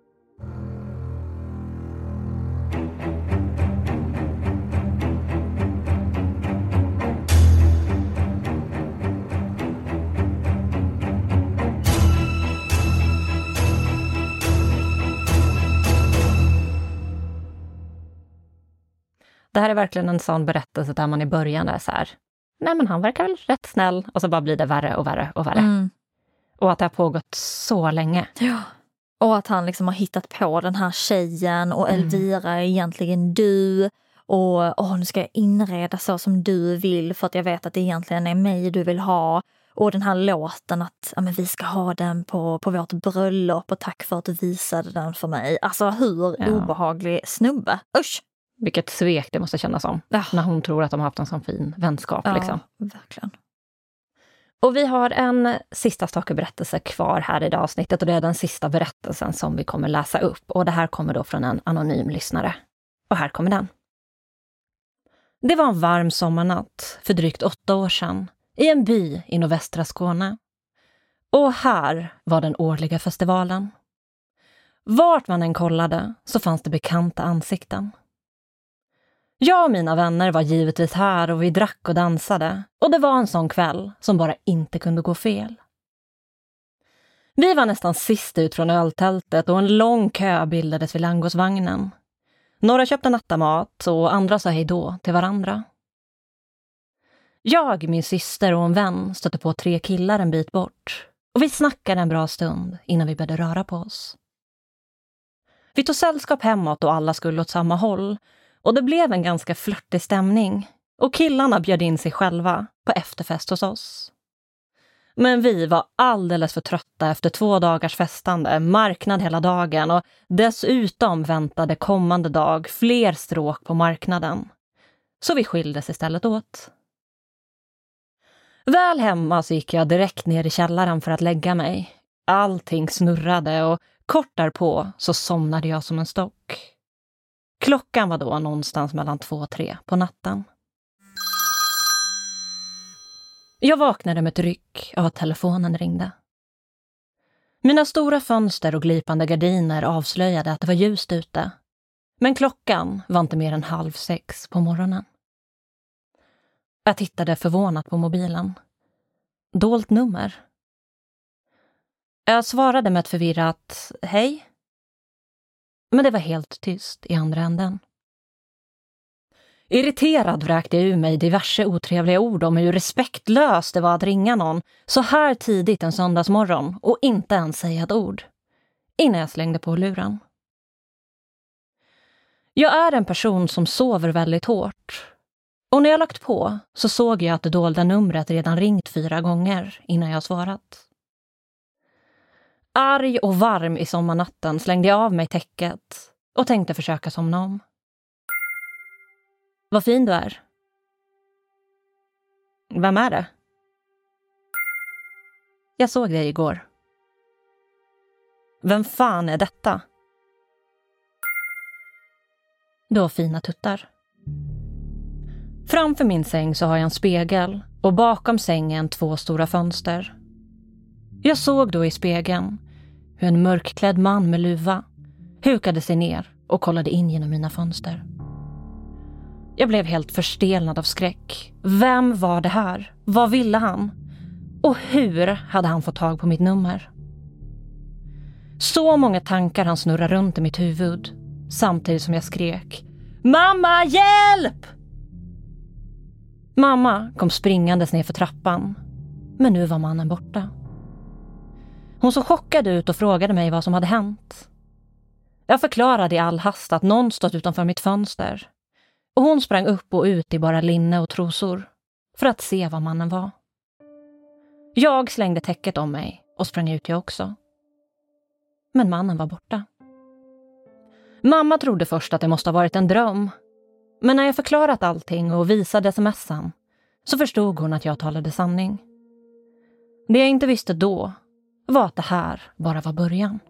Det här är verkligen en sån berättelse där man i början är så här, nej men han verkar väl rätt snäll, och så bara blir det värre och värre och värre. Mm. Och att det har pågått så länge. Ja. Och att han liksom har hittat på den här tjejen och Elvira är egentligen du. Och åh, nu ska jag inreda så som du vill för att jag vet att det egentligen är mig du vill ha. Och den här låten att ja, men vi ska ha den på, på vårt bröllop och tack för att du visade den för mig. Alltså hur ja. obehaglig snubbe. Usch! Vilket svek det måste kännas som. Ja. När hon tror att de har haft en sån fin vänskap. Ja, liksom. verkligen. Och vi har en sista stalkerberättelse kvar här i det avsnittet. Och det är den sista berättelsen som vi kommer läsa upp. Och det här kommer då från en anonym lyssnare. Och här kommer den. Det var en varm sommarnatt för drygt åtta år sedan. I en by i nordvästra Skåne. Och här var den årliga festivalen. Vart man än kollade så fanns det bekanta ansikten. Jag och mina vänner var givetvis här och vi drack och dansade. Och det var en sån kväll som bara inte kunde gå fel. Vi var nästan sist ut från öltältet och en lång kö bildades vid langosvagnen. Några köpte nattamat och andra sa hej då till varandra. Jag, min syster och en vän stötte på tre killar en bit bort. Och vi snackade en bra stund innan vi började röra på oss. Vi tog sällskap hemåt och alla skulle åt samma håll. Och det blev en ganska flörtig stämning. Och killarna bjöd in sig själva på efterfest hos oss. Men vi var alldeles för trötta efter två dagars festande, marknad hela dagen och dessutom väntade kommande dag fler stråk på marknaden. Så vi skildes istället åt. Väl hemma så gick jag direkt ner i källaren för att lägga mig. Allting snurrade och kort därpå så somnade jag som en stock. Klockan var då någonstans mellan två och tre på natten. Jag vaknade med ett ryck av att telefonen ringde. Mina stora fönster och glipande gardiner avslöjade att det var ljust ute. Men klockan var inte mer än halv sex på morgonen. Jag tittade förvånat på mobilen. Dolt nummer. Jag svarade med ett förvirrat hej. Men det var helt tyst i andra änden. Irriterad vräkte jag ur mig diverse otrevliga ord om hur respektlöst det var att ringa någon så här tidigt en söndagsmorgon och inte ens säga ett ord. Innan jag slängde på luren. Jag är en person som sover väldigt hårt. Och när jag lagt på så såg jag att det dolda numret redan ringt fyra gånger innan jag svarat. Arg och varm i sommarnatten slängde jag av mig täcket och tänkte försöka somna om. Vad fin du är. Vem är det? Jag såg dig igår. Vem fan är detta? Du har fina tuttar. Framför min säng så har jag en spegel och bakom sängen två stora fönster. Jag såg då i spegeln hur en mörkklädd man med luva hukade sig ner och kollade in genom mina fönster. Jag blev helt förstelnad av skräck. Vem var det här? Vad ville han? Och hur hade han fått tag på mitt nummer? Så många tankar han snurrar runt i mitt huvud samtidigt som jag skrek: Mamma, hjälp! Mamma kom springandes ner för trappan, men nu var mannen borta. Hon såg chockad ut och frågade mig vad som hade hänt. Jag förklarade i all hast att någon stått utanför mitt fönster och hon sprang upp och ut i bara linne och trosor för att se vad mannen var. Jag slängde täcket om mig och sprang ut jag också. Men mannen var borta. Mamma trodde först att det måste ha varit en dröm. Men när jag förklarat allting och visade sms:en så förstod hon att jag talade sanning. Det jag inte visste då var att det här bara var början.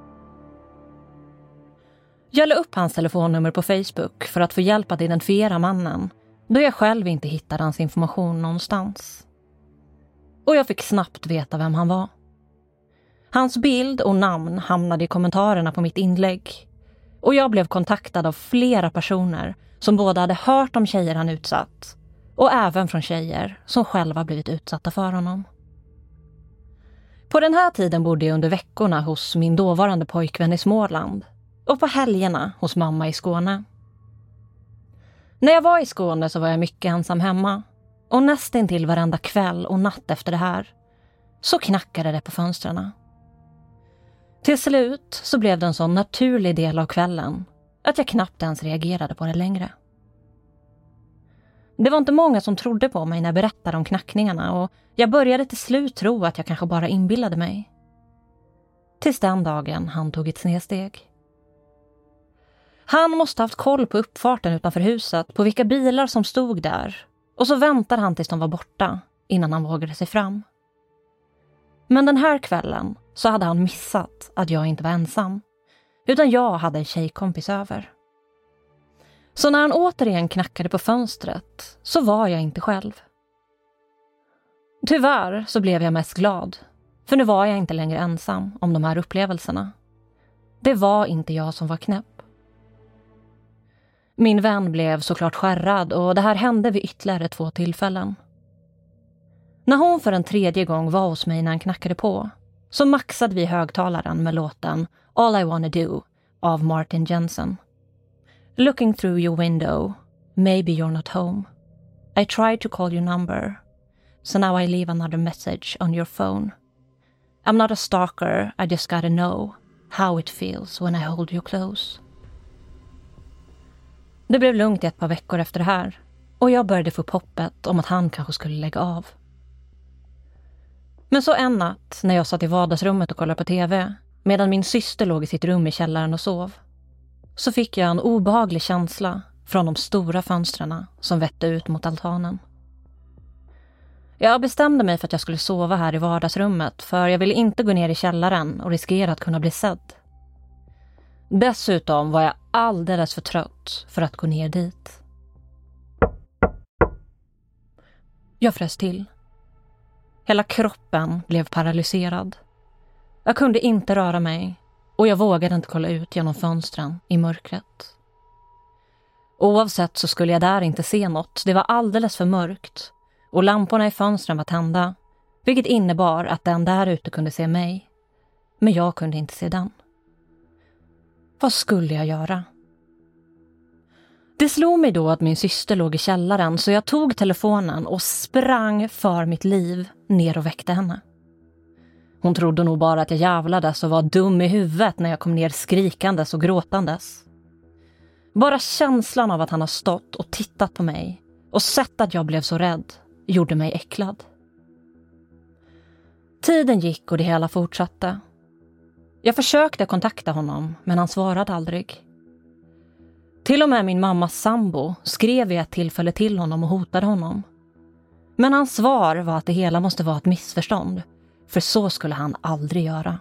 Jag la upp hans telefonnummer på Facebook för att få hjälp att identifiera mannen, då jag själv inte hittade hans information någonstans. Och jag fick snabbt veta vem han var. Hans bild och namn hamnade i kommentarerna på mitt inlägg. Och jag blev kontaktad av flera personer som både hade hört om tjejer han utsatt och även från tjejer som själva blivit utsatta för honom. På den här tiden bodde jag under veckorna hos min dåvarande pojkvän i Småland och på helgerna hos mamma i Skåne. När jag var i Skåne så var jag mycket ensam hemma och nästan till varenda kväll och natt efter det här så knackade det på fönstren. Till slut så blev det en sån naturlig del av kvällen att jag knappt ens reagerade på det längre. Det var inte många som trodde på mig när jag berättade om knackningarna och jag började till slut tro att jag kanske bara inbillade mig. Tills den dagen han tog ett snedsteg. Han måste ha haft koll på uppfarten utanför huset, på vilka bilar som stod där, och så väntade han tills de var borta innan han vågade sig fram. Men den här kvällen så hade han missat att jag inte var ensam, utan jag hade en tjejkompis över. Så när han återigen knackade på fönstret så var jag inte själv. Tyvärr så blev jag mest glad, för nu var jag inte längre ensam om de här upplevelserna. Det var inte jag som var knäpp. Min vän blev såklart skärrad och det här hände vid ytterligare två tillfällen. När hon för en tredje gång var hos mig när han knackade på så maxade vi högtalaren med låten All I Wanna Do av Martin Jensen. Looking through your window, maybe you're not home. I tried to call your number, so now I leave another message on your phone. I'm not a stalker, I just gotta know how it feels when I hold you close. Det blev lugnt i ett par veckor efter det här och jag började få upp hoppet om att han kanske skulle lägga av. Men så en natt när jag satt i vardagsrummet och kollade på tv medan min syster låg i sitt rum i källaren och sov, så fick jag en obehaglig känsla från de stora fönstren som vette ut mot altanen. Jag bestämde mig för att jag skulle sova här i vardagsrummet, för jag ville inte gå ner i källaren och riskera att kunna bli sedd. Dessutom var jag alldeles för trött för att gå ner dit. Jag frös till. Hela kroppen blev paralyserad. Jag kunde inte röra mig och jag vågade inte kolla ut genom fönstren i mörkret. Oavsett så skulle jag där inte se något. Det var alldeles för mörkt och lamporna i fönstren var tända, vilket innebar att den där ute kunde se mig. Men jag kunde inte se den. Vad skulle jag göra? Det slog mig då att min syster låg i källaren, så jag tog telefonen och sprang för mitt liv ner och väckte henne. Hon trodde nog bara att jag jävlades och var dum i huvudet när jag kom ner skrikandes och gråtandes. Bara känslan av att han har stått och tittat på mig och sett att jag blev så rädd gjorde mig äcklad. Tiden gick och det hela fortsatte. Jag försökte kontakta honom, men han svarade aldrig. Till och med min mammas sambo skrev vid ett tillfälle till honom och hotade honom. Men hans svar var att det hela måste vara ett missförstånd, för så skulle han aldrig göra.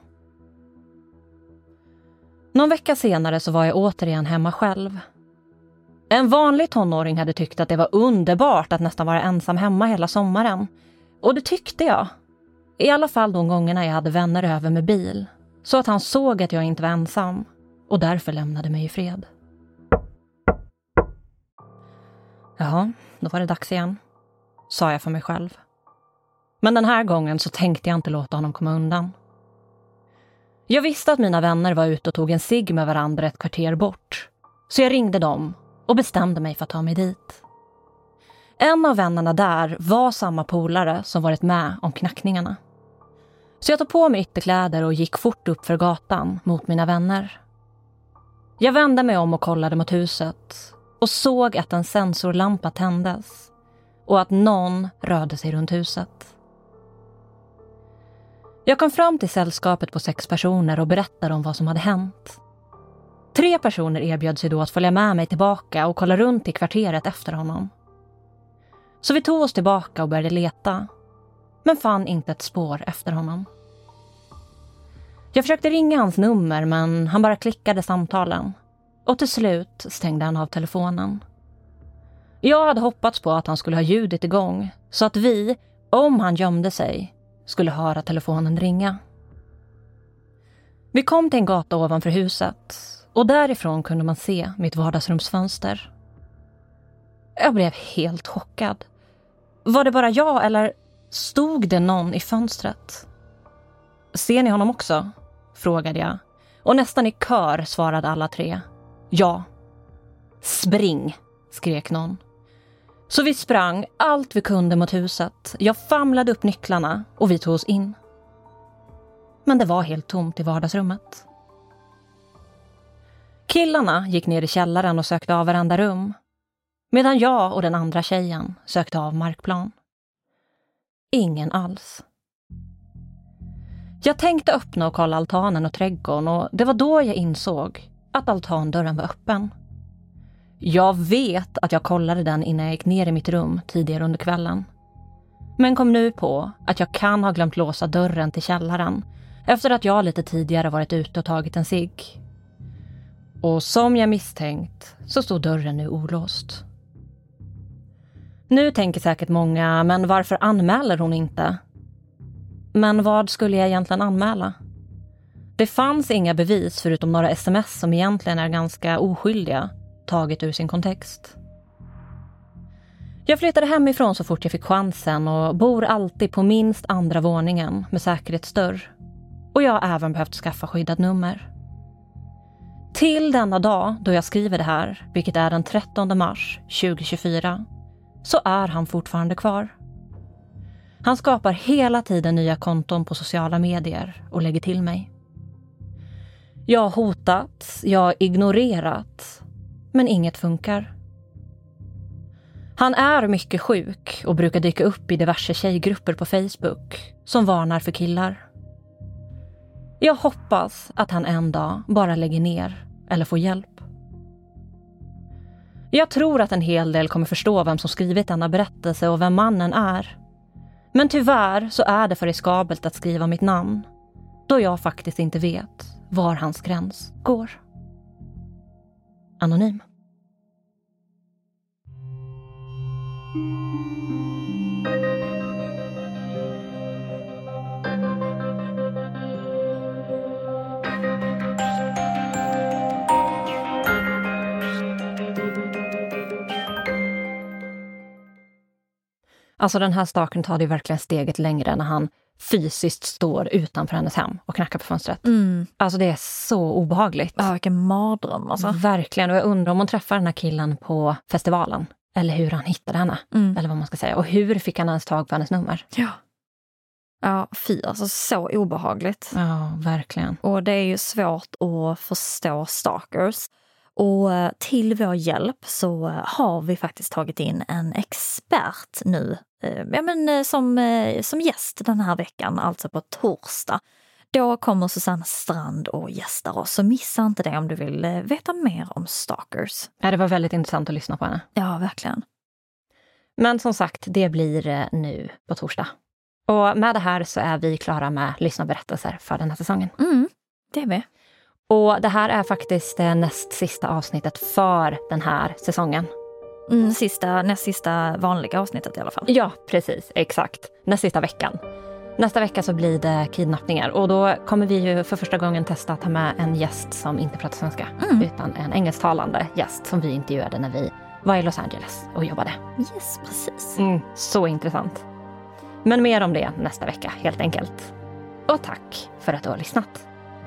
Någon vecka senare så var jag återigen hemma själv. En vanlig tonåring hade tyckt att det var underbart att nästan vara ensam hemma hela sommaren. Och det tyckte jag. I alla fall de gångerna jag hade vänner över med bil. Så att han såg att jag inte var ensam och därför lämnade mig i fred. Ja, då var det dags igen, sa jag för mig själv. Men den här gången så tänkte jag inte låta honom komma undan. Jag visste att mina vänner var ute och tog en cigg med varandra ett kvarter bort. Så jag ringde dem och bestämde mig för att ta mig dit. En av vännerna där var samma polare som varit med om knackningarna. Så jag tog på mig ytterkläder och gick fort upp för gatan mot mina vänner. Jag vände mig om och kollade mot huset och såg att en sensorlampa tändes och att någon rörde sig runt huset. Jag kom fram till sällskapet på sex personer och berättade om vad som hade hänt. Tre personer erbjöd sig då att följa med mig tillbaka och kolla runt i kvarteret efter honom. Så vi tog oss tillbaka och började leta, men fann inte ett spår efter honom. Jag försökte ringa hans nummer, men han bara klickade samtalen. Och till slut stängde han av telefonen. Jag hade hoppats på att han skulle ha ljudet igång, så att vi, om han gömde sig, skulle höra telefonen ringa. Vi kom till en gata ovanför huset, och därifrån kunde man se mitt vardagsrumsfönster. Jag blev helt chockad. Var det bara jag, eller stod det någon i fönstret? Ser ni honom också? Frågade jag. Och nästan i kör svarade alla tre. Ja. Spring, skrek någon. Så vi sprang allt vi kunde mot huset. Jag famlade upp nycklarna och vi tog oss in. Men det var helt tomt i vardagsrummet. Killarna gick ner i källaren och sökte av varandra rum. Medan jag och den andra tjejen sökte av markplan. Ingen alls. Jag tänkte öppna och kolla altanen och trädgården, och det var då jag insåg att altandörren var öppen. Jag vet att jag kollade den innan jag gick ner i mitt rum tidigare under kvällen. Men kom nu på att jag kan ha glömt låsa dörren till källaren efter att jag lite tidigare varit ute och tagit en cigg. Och som jag misstänkt så stod dörren nu olåst. Nu tänker säkert många, men varför anmäler hon inte? Men vad skulle jag egentligen anmäla? Det fanns inga bevis förutom några sms som egentligen är ganska oskyldiga, taget ur sin kontext. Jag flyttade hemifrån så fort jag fick chansen och bor alltid på minst andra våningen med säkerhetsdörr. Och jag har även behövt skaffa skyddat nummer. Till denna dag då jag skriver det här, vilket är den trettonde mars tjugohundratjugofyra, så är han fortfarande kvar. Han skapar hela tiden nya konton på sociala medier och lägger till mig. Jag har hotat, jag har ignorerat, men inget funkar. Han är mycket sjuk och brukar dyka upp i diverse tjejgrupper på Facebook som varnar för killar. Jag hoppas att han en dag bara lägger ner eller får hjälp. Jag tror att en hel del kommer förstå vem som skrivit denna berättelse och vem mannen är. Men tyvärr så är det för riskabelt att skriva mitt namn, då jag faktiskt inte vet var hans gräns går. Anonym. Alltså den här stalkern tar det verkligen steget längre när han fysiskt står utanför hennes hem och knackar på fönstret. Mm. Alltså det är så obehagligt. Ja, vilken mardröm alltså. Verkligen, och jag undrar om hon träffar den här killen på festivalen. Eller hur han hittade henne. Mm. Eller vad man ska säga. Och hur fick han ens tag på hennes nummer? Ja. Ja, fy, alltså så obehagligt. Ja, verkligen. Och det är ju svårt att förstå stalkers. Och till vår hjälp så har vi faktiskt tagit in en expert nu. Ja, men som, som gäst den här veckan, alltså på torsdag. Då kommer Susanne Strand och gästar oss, så missa inte det om du vill veta mer om stalkers. Ja, det var väldigt intressant att lyssna på henne. Ja, verkligen. Men som sagt, det blir nu på torsdag. Och med det här så är vi klara med lyssnarberättelser för den här säsongen. Mm, det är vi. Och det här är faktiskt det näst sista avsnittet för den här säsongen. Mm, sista, näst sista vanliga avsnittet i alla fall. Ja, precis. Exakt. Näst sista veckan. Nästa vecka så blir det kidnappningar. Och då kommer vi ju för första gången testa att ha med en gäst som inte pratar svenska. Mm. Utan en engelsktalande gäst som vi intervjuade när vi var i Los Angeles och jobbade. Yes, precis. Mm, så intressant. Men mer om det nästa vecka, helt enkelt. Och tack för att du har lyssnat.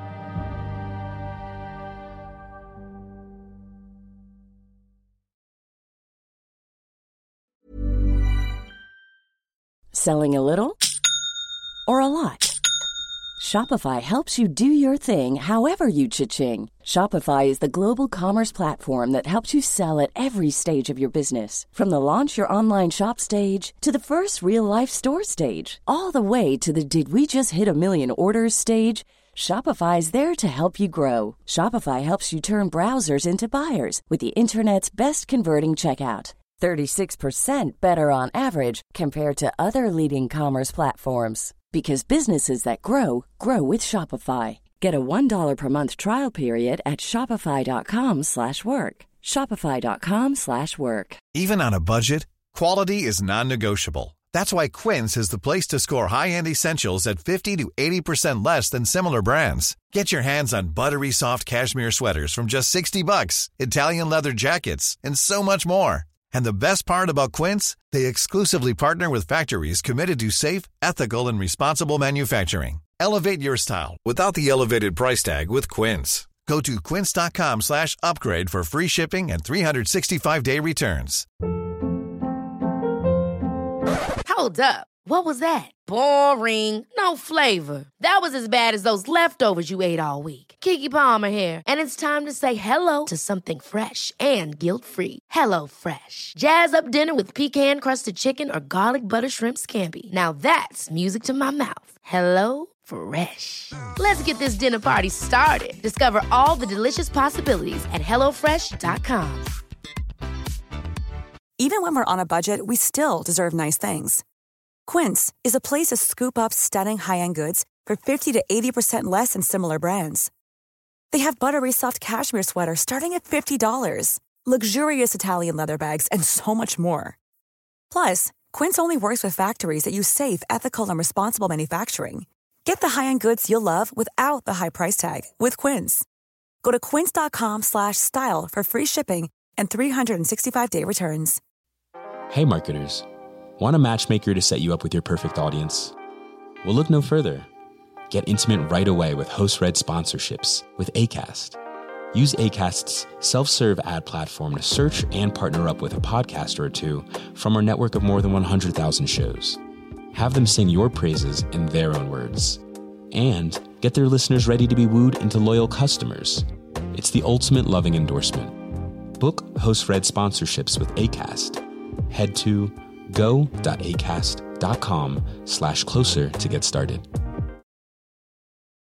Selling a little or a lot? Shopify helps you do your thing however you cha-ching. Shopify is the global commerce platform that helps you sell at every stage of your business. From the launch your online shop stage to the first real-life store stage, all the way to the did we just hit a million orders stage. Shopify is there to help you grow. Shopify helps you turn browsers into buyers with the internet's best converting checkout. thirty-six percent better on average compared to other leading commerce platforms. Because businesses that grow, grow with Shopify. Get a one dollar per month trial period at shopify.com slash work. Shopify.com slash work. Even on a budget, quality is non-negotiable. That's why Quince is the place to score high-end essentials at fifty to eighty percent less than similar brands. Get your hands on buttery soft cashmere sweaters from just sixty bucks, Italian leather jackets, and so much more. And the best part about Quince, they exclusively partner with factories committed to safe, ethical, and responsible manufacturing. Elevate your style without the elevated price tag with Quince. Go to quince.com slash upgrade for free shipping and three sixty-five day returns. Hold up. What was that? Boring. No flavor. That was as bad as those leftovers you ate all week. Keke Palmer here, and it's time to say hello to something fresh and guilt-free. Hello Fresh. Jazz up dinner with pecan-crusted chicken or garlic butter shrimp scampi. Now that's music to my mouth. Hello Fresh. Let's get this dinner party started. Discover all the delicious possibilities at hello fresh dot com. Even when we're on a budget, we still deserve nice things. Quince is a place to scoop up stunning high-end goods for fifty to eighty percent less than similar brands. They have buttery soft cashmere sweaters starting at fifty dollars, luxurious Italian leather bags, and so much more. Plus, Quince only works with factories that use safe, ethical, and responsible manufacturing. Get the high-end goods you'll love without the high price tag with Quince. Go to quince.com slash style for free shipping and three sixty-five day returns. Hey marketers, want a matchmaker to set you up with your perfect audience? Well, look no further. Get intimate right away with host-read sponsorships with Acast. Use Acast's self-serve ad platform to search and partner up with a podcaster or two from our network of more than one hundred thousand shows. Have them sing your praises in their own words. And get their listeners ready to be wooed into loyal customers. It's the ultimate loving endorsement. Book host-read sponsorships with Acast. Head to go.acast.com slash closer to get started.